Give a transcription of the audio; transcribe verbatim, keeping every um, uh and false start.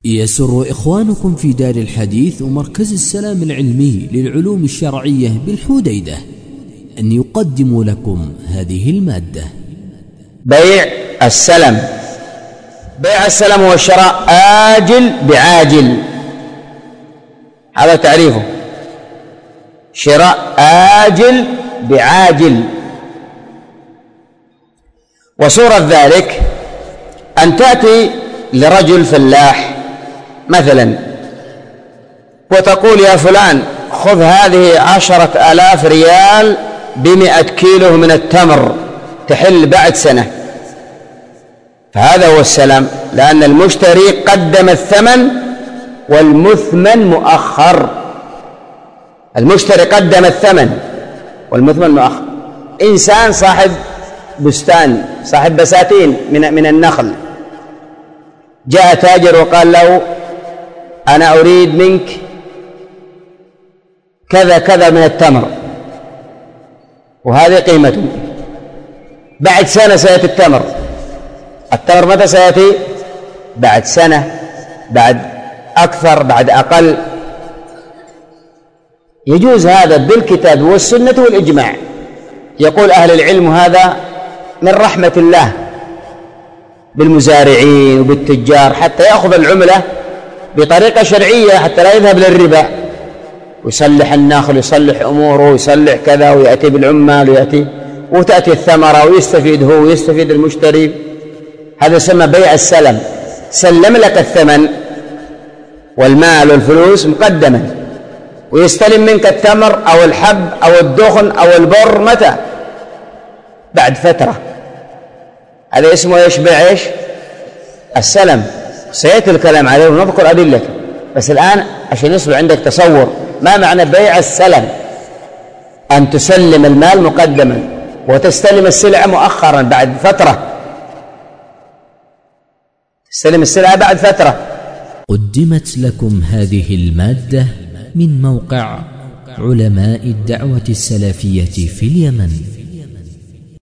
يسر إخوانكم في دار الحديث ومركز السلام العلمي للعلوم الشرعية بالحديدة أن يقدموا لكم هذه المادة. بيع السلم. بيع السلم هو الشراء آجل بعاجل، هذا تعريفه، شراء آجل بعاجل. وصورة ذلك أن تأتي لرجل فلاح مثلا وتقول يا فلان خذ هذه عشرة آلاف ريال بمئة كيلو من التمر تحل بعد سنة، فهذا هو السلم، لأن المشتري قدم الثمن والمثمن مؤخر. المشتري قدم الثمن والمثمن مؤخر. إنسان صاحب بستان، صاحب بساتين من من النخل، جاء تاجر وقال له أنا أريد منك كذا كذا من التمر وهذه قيمته. بعد سنة سيأتي التمر. التمر متى سيأتي؟ بعد سنة، بعد أكثر، بعد أقل. يجوز هذا بالكتاب والسنة والإجماع. يقول أهل العلم هذا من رحمة الله بالمزارعين وبالتجار حتى يأخذ العملة بطريقة شرعية حتى لا يذهب للربا ويصلح الناخل ويصلح أموره ويصلح كذا ويأتي بالعمال ويأتي وتأتي الثمرة ويستفيد هو ويستفيد المشتري. هذا يسمى بيع السلم. سلم لك الثمن والمال والفلوس مقدما ويستلم منك التمر أو الحب أو الدخن أو البر متى؟ بعد فترة. هذا اسمه ايش؟ بيع ايش؟ السلم. سيأتي الكلام عليه ونذكر أدلته، بس الآن عشان يصل عندك تصور ما معنى بيع السلم. أن تسلم المال مقدما وتستلم السلعة مؤخرا بعد فترة. تستلم السلعة بعد فترة. قدمت لكم هذه المادة من موقع علماء الدعوة السلفية في اليمن.